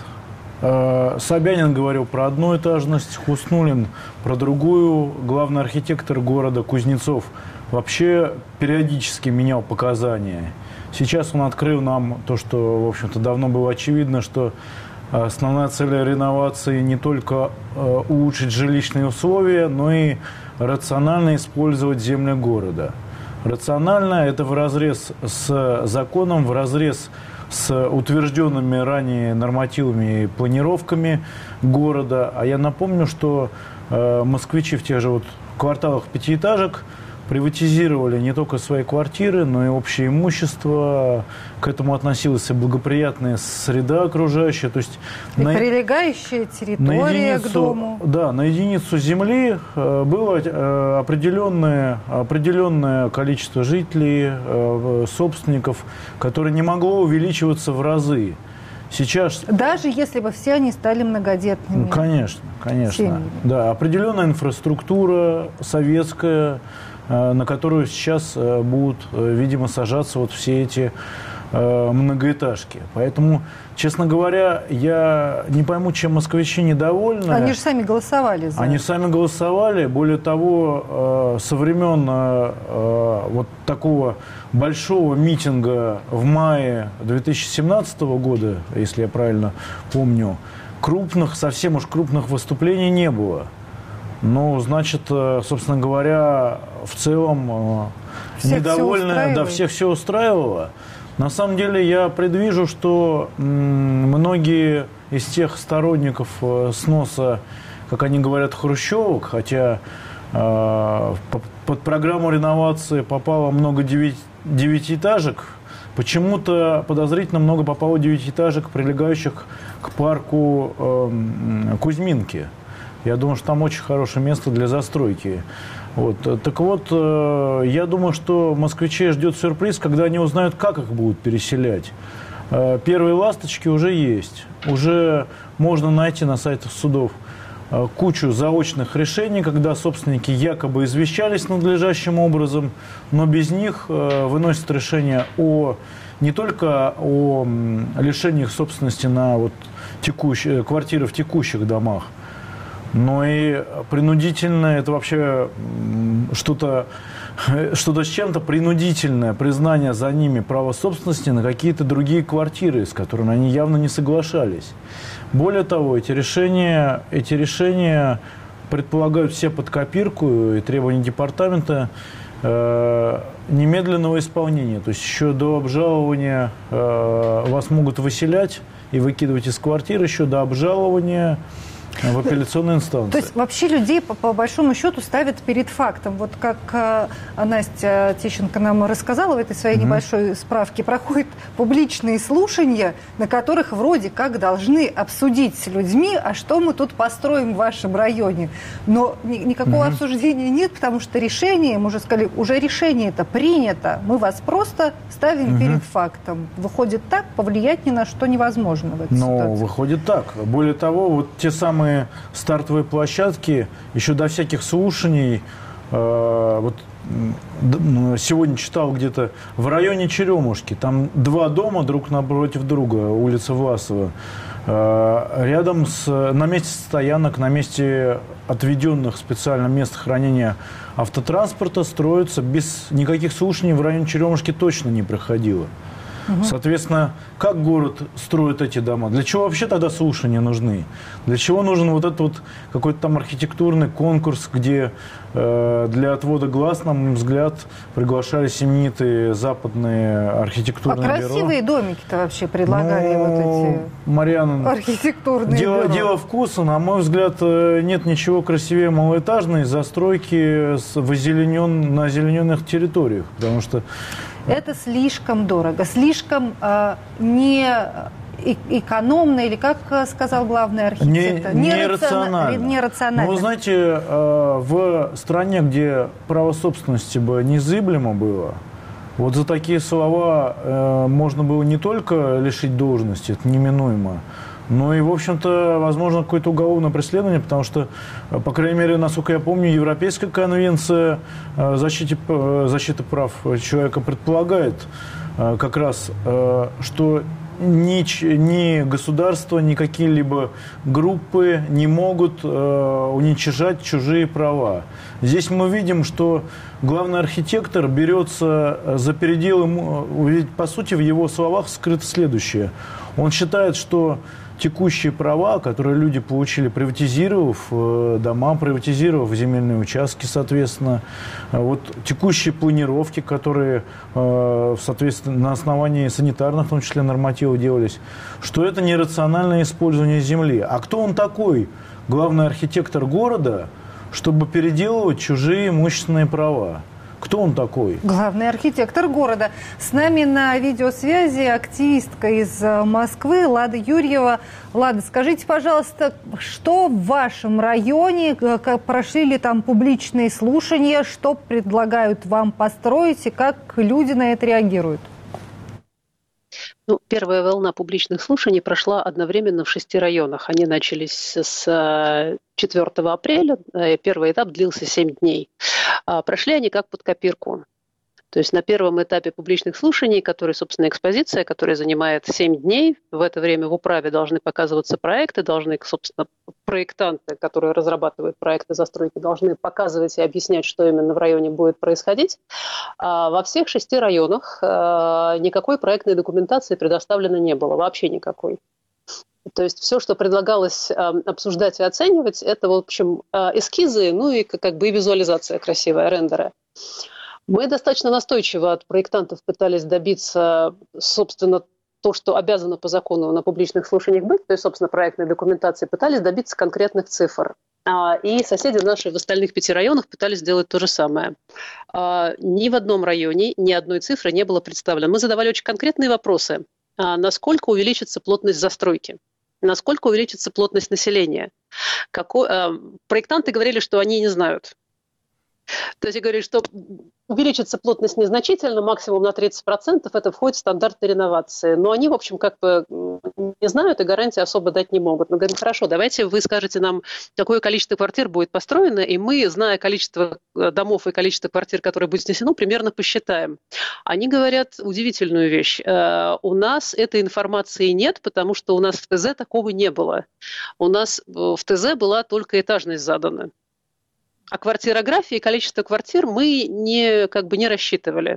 Э, Собянин говорил про одноэтажность, Хуснуллин про другую. Главный архитектор города Кузнецов вообще периодически менял показания. Сейчас он открыл нам то, что, в общем-то, давно было очевидно, что основная цель реновации не только э, улучшить жилищные условия, но и рационально использовать земли города. Рационально – это вразрез с законом, вразрез с утвержденными ранее нормативами и планировками города. А я напомню, что э, москвичи в тех же вот кварталах пятиэтажек приватизировали не только свои квартиры, но и общее имущество. К этому относилась и благоприятная среда окружающая. То есть и на, прилегающая территория единицу, к дому. Да, на единицу земли было определенное, определенное количество жителей, собственников, которое не могло увеличиваться в разы. Сейчас... Даже если бы все они стали многодетными. Конечно, конечно. Да, определенная инфраструктура советская, на которую сейчас будут, видимо, сажаться вот все эти многоэтажки. Поэтому, честно говоря, я не пойму, чем москвичи недовольны. Они же сами голосовали за Они сами голосовали. Более того, со времен вот такого большого митинга в мае две тысячи семнадцатого года, если я правильно помню, крупных, совсем уж крупных выступлений не было. Ну, значит, собственно говоря, в целом всех недовольны, да, всех все устраивало. На самом деле я предвижу, что многие из тех сторонников сноса, как они говорят, хрущевок, хотя э, под программу реновации попало много девятиэтажек, почему-то подозрительно много попало девятиэтажек, прилегающих к парку э, Кузьминки. Я думаю, что там очень хорошее место для застройки. Вот. Так вот, э, я думаю, что москвичей ждет сюрприз, когда они узнают, как их будут переселять. Э, первые ласточки уже есть. Уже можно найти на сайтах судов э, кучу заочных решений, когда собственники якобы извещались надлежащим образом, но без них э, выносят решение о не только о лишении их собственности на вот текущие, квартиры в текущих домах, но и принудительное, это вообще что-то, что-то с чем-то принудительное признание за ними права собственности на какие-то другие квартиры, с которыми они явно не соглашались. Более того, эти решения, эти решения предполагают все под копирку и требования департамента э, немедленного исполнения. То есть еще до обжалования э, вас могут выселять и выкидывать из квартиры, еще до обжалования в апелляционной инстанции. То есть вообще людей по, по большому счету ставят перед фактом. Вот как э, Настя Тищенко нам рассказала в этой своей mm-hmm. небольшой справке, проходят публичные слушания, на которых вроде как должны обсудить с людьми, а что мы тут построим в вашем районе. Но ни, никакого mm-hmm. обсуждения нет, потому что решение, мы уже сказали, уже решение это принято. Мы вас просто ставим mm-hmm. перед фактом. Выходит так, повлиять ни на что невозможно в этой Но ситуации. Выходит так. Более того, вот те самые стартовые площадки, еще до всяких слушаний, э, вот сегодня читал где-то в районе Черемушки, там два дома друг напротив друга, улица Власова, э, рядом с, на месте стоянок, на месте отведенных специально мест хранения автотранспорта строятся без никаких слушаний, в районе Черемушки точно не проходило. Угу. Соответственно, как город строит эти дома? Для чего вообще тогда слушания нужны? Для чего нужен вот этот вот какой-то там архитектурный конкурс, где э, для отвода глаз, на мой взгляд, приглашались именитые западные архитектурные бюро? А красивые бюро. Домики-то вообще предлагали ну, вот эти Марьяна, архитектурные дело, бюро. Дело вкуса. На мой взгляд, нет ничего красивее малоэтажной застройки с, в озеленен, на озелененных территориях, потому что это слишком дорого, слишком э, не экономно, или как сказал главный архитектор? Не, нерационально. Нерационально. Но вы знаете, э, в стране, где право собственности бы незыблемо было, вот за такие слова э, можно было не только лишить должности, это неминуемо, но и, в общем-то, возможно, какое-то уголовное преследование, потому что, по крайней мере, насколько я помню, Европейская конвенция защиты, защиты прав человека предполагает как раз, что ни, ни государство, ни какие-либо группы не могут уничижать чужие права. Здесь мы видим, что главный архитектор берется за переделы, ведь, по сути, в его словах скрыто следующее. Он считает, что текущие права, которые люди получили, приватизировав дома, приватизировав земельные участки, соответственно, вот текущие планировки, которые, соответственно, на основании санитарных, в том числе, нормативов делались, что это нерациональное использование земли. А кто он такой, главный архитектор города, чтобы переделывать чужие имущественные права? Кто он такой? Главный архитектор города. С нами на видеосвязи активистка из Москвы Лада Юрьева. Лада, скажите, пожалуйста, что в вашем районе, прошли ли там публичные слушания, что предлагают вам построить и как люди на это реагируют? Ну, первая волна публичных слушаний прошла одновременно в шести районах. Они начались с четвёртого апреля. Первый этап длился семь дней. Прошли они как под копирку. То есть на первом этапе публичных слушаний, который, собственно, экспозиция, которая занимает семь дней, в это время в управе должны показываться проекты, должны, собственно, проектанты, которые разрабатывают проекты застройки, должны показывать и объяснять, что именно в районе будет происходить. А во всех шести районах никакой проектной документации предоставлено не было, вообще никакой. То есть все, что предлагалось э, обсуждать и оценивать, это, в общем, э, эскизы, ну и как бы и визуализация красивая, рендеры. Мы достаточно настойчиво от проектантов пытались добиться, собственно, то, что обязано по закону на публичных слушаниях быть, то есть, собственно, проектной документации, пытались добиться конкретных цифр. А, и соседи наши в остальных пяти районах пытались сделать то же самое. А, ни в одном районе ни одной цифры не было представлено. Мы задавали очень конкретные вопросы. А, насколько увеличится плотность застройки? Насколько увеличится плотность населения? Какой, э, проектанты говорили, что они не знают. То есть говорили, что увеличится плотность незначительно, максимум на тридцать процентов, это входит в стандарты реновации. Но они, в общем, как бы не знают и гарантии особо дать не могут. Мы говорим, хорошо, давайте вы скажете нам, какое количество квартир будет построено, и мы, зная количество домов и количество квартир, которые будет снесено, примерно посчитаем. Они говорят удивительную вещь. У нас этой информации нет, потому что у нас в ТЗ такого не было. У нас в ТЗ была только этажность задана. А квартирографии, количество квартир мы не, как бы не рассчитывали.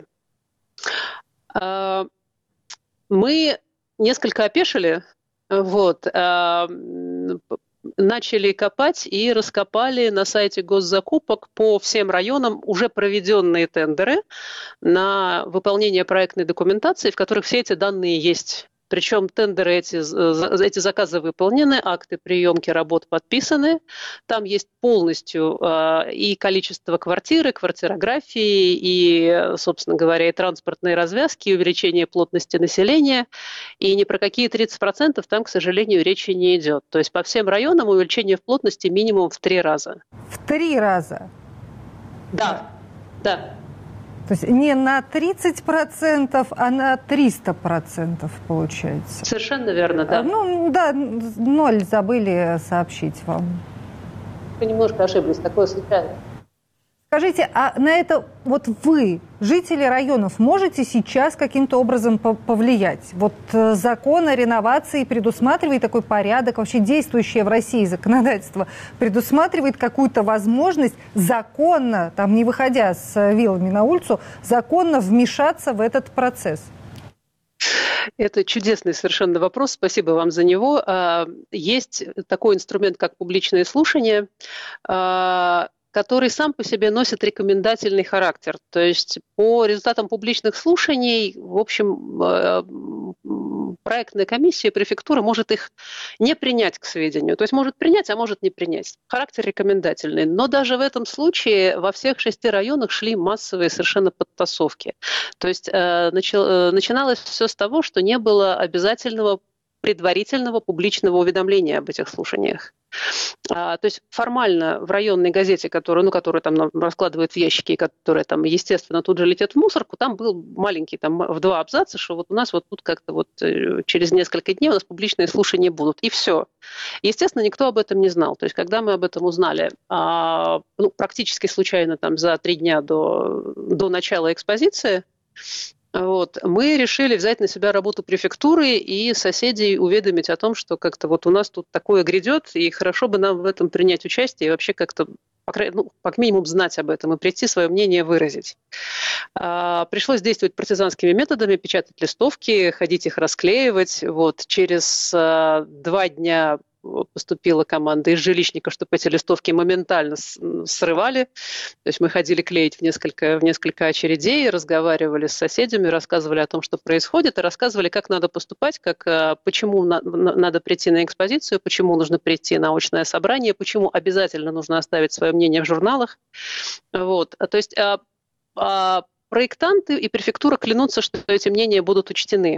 Мы несколько опешили, вот, начали копать и раскопали на сайте госзакупок по всем районам уже проведенные тендеры на выполнение проектной документации, в которых все эти данные есть. Причем тендеры эти, эти заказы выполнены, акты приемки работ подписаны. Там есть полностью э, и количество квартиры, квартирографии, и, собственно говоря, и транспортные развязки, и увеличение плотности населения. И ни про какие тридцать процентов там, к сожалению, речи не идет. То есть по всем районам увеличение в плотности минимум в три раза. В три раза? Да, да. То есть не на тридцать процентов, а на триста процентов получается. Совершенно верно, да. Ну, да, ноль забыли сообщить вам. Вы немножко ошиблись, такое случайно. Скажите, а на это вот вы, жители районов, можете сейчас каким-то образом повлиять? Вот закон о реновации предусматривает такой порядок, вообще действующее в России законодательство предусматривает какую-то возможность законно, там не выходя с вилами на улицу, законно вмешаться в этот процесс? Это чудесный совершенно вопрос, спасибо вам за него. Есть такой инструмент, как публичные слушания, который сам по себе носит рекомендательный характер. То есть по результатам публичных слушаний, в общем, проектная комиссия префектуры может их не принять к сведению. То есть может принять, а может не принять. Характер рекомендательный. Но даже в этом случае во всех шести районах шли массовые совершенно подтасовки. То есть начиналось все с того, что не было обязательного предварительного публичного уведомления об этих слушаниях. А, то есть формально в районной газете, которую, ну, которую там раскладывают в ящики, и которая там, естественно, тут же летит в мусорку, там был маленький там, в два абзаца, что вот у нас вот тут как-то вот через несколько дней у нас публичные слушания будут. И все. Естественно, никто об этом не знал. То есть когда мы об этом узнали а, ну, практически случайно там, за три дня до, до начала экспозиции, вот, мы решили взять на себя работу префектуры и соседей уведомить о том, что как-то вот у нас тут такое грядет, и хорошо бы нам в этом принять участие и вообще как-то, по крайней, ну, как минимум, знать об этом и прийти свое мнение выразить. А, пришлось действовать партизанскими методами, печатать листовки, ходить их расклеивать. Вот, через а, два дня поступила команда из жилищника, чтобы эти листовки моментально срывали. То есть мы ходили клеить в несколько, в несколько очередей, разговаривали с соседями, рассказывали о том, что происходит, и рассказывали, как надо поступать, как, почему на, на, надо прийти на экспозицию, почему нужно прийти на очное собрание, почему обязательно нужно оставить свое мнение в журналах. Вот. То есть а, а проектанты и префектура клянутся, что эти мнения будут учтены,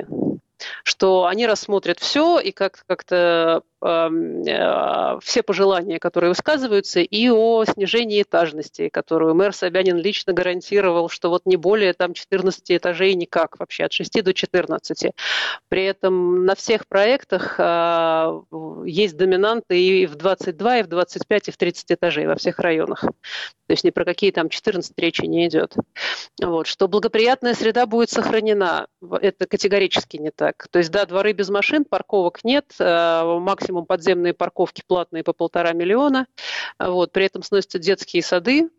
что они рассмотрят все и как- как-то э, э, все пожелания, которые высказываются, и о снижении этажности, которую мэр Собянин лично гарантировал, что вот не более там четырнадцать этажей никак, вообще от шести до четырнадцати. При этом на всех проектах э, есть доминанты и в двадцать два, и в двадцать пять, и в тридцать этажей во всех районах. То есть ни про какие там четырнадцать речи не идет. Вот. Что благоприятная среда будет сохранена, это категорически не так. То есть, да, дворы без машин, парковок нет, максимум подземные парковки платные по полтора миллиона. Вот. При этом сносятся детские сады,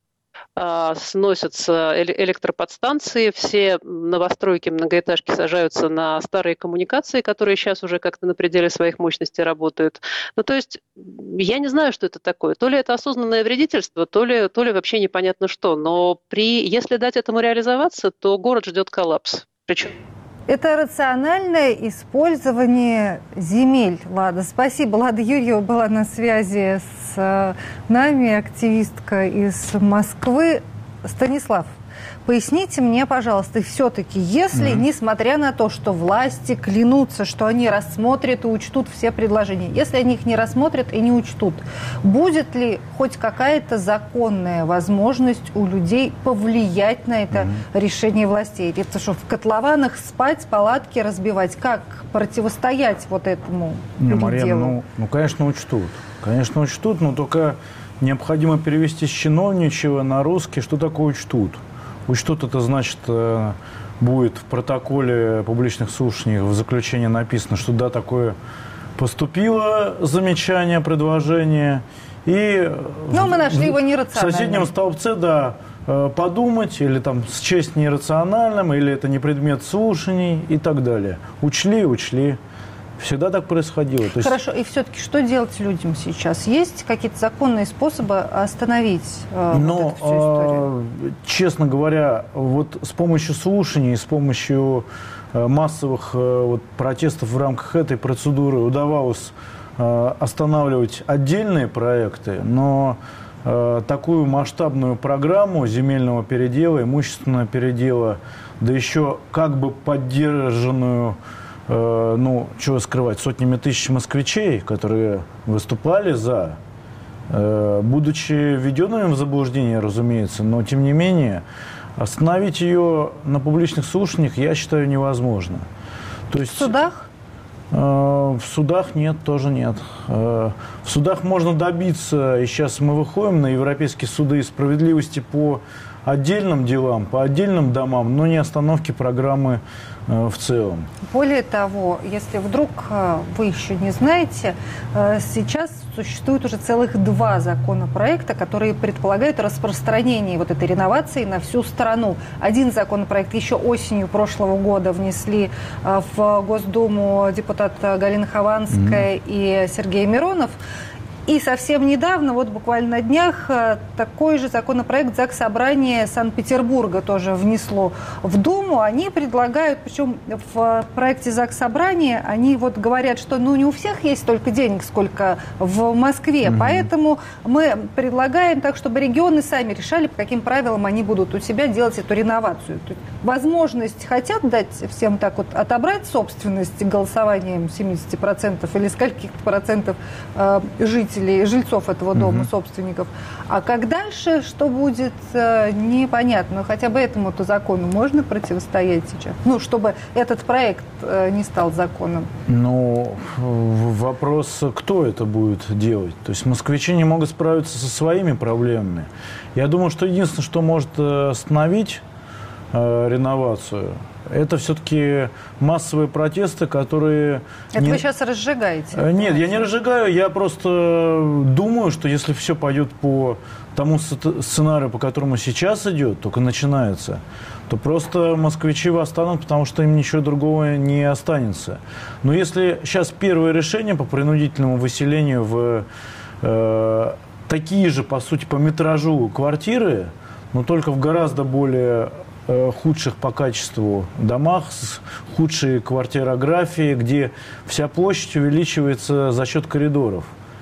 сносятся электроподстанции, все новостройки, многоэтажки сажаются на старые коммуникации, которые сейчас уже как-то на пределе своих мощностей работают. Ну, то есть, я не знаю, что это такое. То ли это осознанное вредительство, то ли, то ли вообще непонятно что. Но при, если дать этому реализоваться, то город ждет коллапс. Причем... Это рациональное использование земель, Лада. Спасибо. Лада Юрьева была на связи с нами, активистка из Москвы. Станислав, Поясните мне, пожалуйста, все-таки, если, mm-hmm. несмотря на то, что власти клянутся, что они рассмотрят и учтут все предложения, если они их не рассмотрят и не учтут, будет ли хоть какая-то законная возможность у людей повлиять на это mm-hmm. решение властей? Это что, в котлованах спать, палатки разбивать? Как противостоять вот этому Не, делу? Марьяна, ну, ну, конечно, учтут. Конечно, учтут, но только необходимо перевести с чиновничьего на русский. Что такое учтут? Учтут — это значит, будет в протоколе публичных слушаний в заключении написано, что да, такое поступило замечание, предложение. И но мы нашли его в нерациональным. В соседнем столбце, да, подумать, или там счесть нерациональным, или это не предмет слушаний и так далее. Учли, учли. Всегда так происходило. То есть... Хорошо, и все-таки что делать людям сейчас? Есть какие-то законные способы остановить э, Но, вот эту всю историю? Э, честно говоря, вот с помощью слушаний, с помощью э, массовых э, вот, протестов в рамках этой процедуры удавалось э, останавливать отдельные проекты, но э, такую масштабную программу земельного передела, имущественного передела, да еще как бы поддержанную, ну, чего скрывать, сотнями тысяч москвичей, которые выступали за, будучи введенными в заблуждение, разумеется, но, тем не менее, остановить ее на публичных слушаниях, я считаю, невозможно. То есть, в судах? В судах нет, тоже нет. В судах можно добиться, и сейчас мы выходим на европейские суды, справедливости по отдельным делам, по отдельным домам, но не остановки программы в целом. Более того, если вдруг вы еще не знаете, сейчас существует уже целых два законопроекта, которые предполагают распространение вот этой реновации на всю страну. Один законопроект еще осенью прошлого года внесли в Госдуму депутат Галина Хованская mm-hmm. и Сергей Миронов. И совсем недавно, вот буквально на днях, такой же законопроект Заксобрание Санкт-Петербурга тоже внесло в Думу. Они предлагают, причем в проекте Заксобрания, они вот говорят, что ну не у всех есть столько денег, сколько в Москве. Mm-hmm. Поэтому мы предлагаем так, чтобы регионы сами решали, по каким правилам они будут у себя делать эту реновацию. То есть возможность хотят дать всем так вот отобрать собственность голосованием семьдесят процентов или скольких-то процентов э, жителей, жильцов этого дома, mm-hmm. собственников. А как дальше, что будет, непонятно. Но хотя бы этому-то закону можно противостоять сейчас? Ну, чтобы этот проект не стал законом. Ну, вопрос, кто это будет делать? То есть москвичи не могут справиться со своими проблемами. Я думаю, что единственное, что может остановить э, реновацию, это все-таки массовые протесты, которые... Это не... вы сейчас разжигаете? Нет, я не разжигаю, я просто думаю, что если все пойдет по тому сценарию, по которому сейчас идет, только начинается, то просто москвичи восстанут, потому что им ничего другого не останется. Но если сейчас первое решение по принудительному выселению в э, такие же, по сути, по метражу квартиры, но только в гораздо более... худших по качеству домах, с худшей квартирографией, где вся площадь увеличивается за счет коридоров.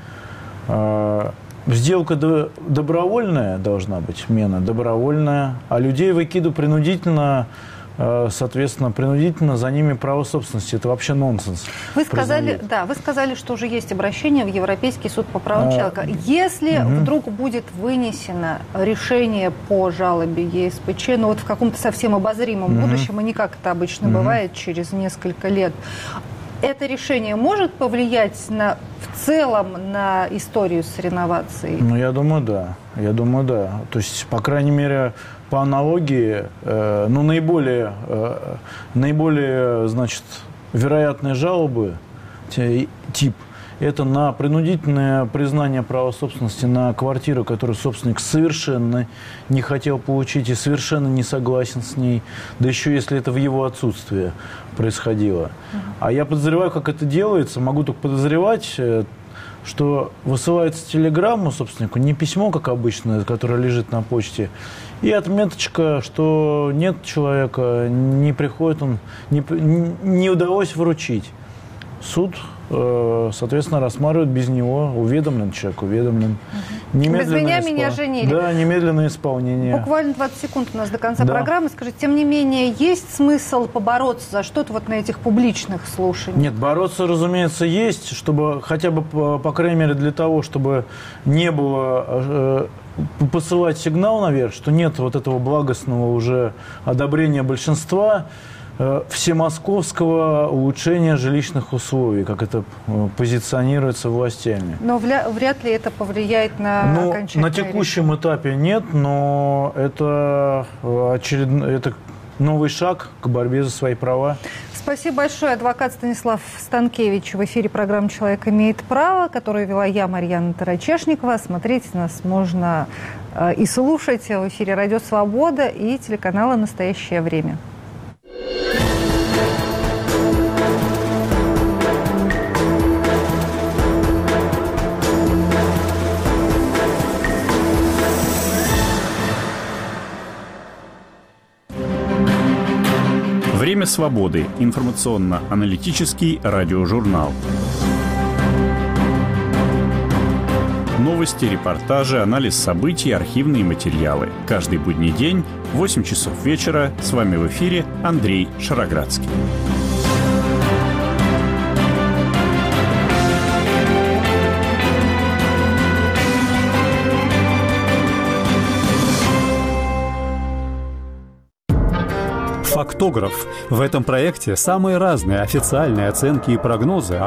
Сделка добровольная должна быть, мена добровольная, а людей выкидывают принудительно, соответственно, принудительно за ними право собственности. Это вообще нонсенс. Вы сказали, да, вы сказали, что уже есть обращение в Европейский суд по правам а, человека. Если угу. вдруг будет вынесено решение по жалобе ЕСПЧ, ну вот в каком-то совсем обозримом угу. будущем, и не как это обычно угу. бывает через несколько лет, это решение может повлиять на, в целом на историю с реновацией? Ну, я думаю, да. Я думаю, да. То есть, по крайней мере, по аналогии, э, ну, наиболее, э, наиболее, значит, вероятные жалобы, тип, это на принудительное признание права собственности на квартиру, которую собственник совершенно не хотел получить и совершенно не согласен с ней, да еще если это в его отсутствие происходило. А я подозреваю, как это делается, могу только подозревать, что высылается телеграмма собственнику, не письмо, как обычно, которое лежит на почте, и отметочка, что нет человека, не приходит он, не, не удалось вручить. суд, соответственно, рассматривает без него, уведомлен человек, уведомлен. Угу. Без меня испол... меня женили. Да, немедленное исполнение. Буквально двадцать секунд у нас до конца да. программы. Скажите, тем не менее, есть смысл побороться за что-то вот на этих публичных слушаниях? Нет, бороться, разумеется, есть, чтобы хотя бы, по, по крайней мере, для того, чтобы не было... Э, посылать сигнал наверх, что нет вот этого благостного уже одобрения большинства, всемосковского улучшения жилищных условий, как это позиционируется властями. Но вряд ли это повлияет на ну, окончательное на текущем решение. этапе нет, но это очередной это новый шаг к борьбе за свои права. Спасибо большое. Адвокат Станислав Станкевич в эфире программы «Человек имеет право», которую вела я, Марьяна Тарачешникова. Смотреть нас можно и слушать в эфире «Радио Свобода» и телеканала «Настоящее время». Время свободы. Информационно-аналитический радиожурнал. Новости, репортажи, анализ событий, архивные материалы. Каждый будний день в восемь часов вечера. С вами в эфире Андрей Шароградский. Фактограф. В этом проекте самые разные официальные оценки и прогнозы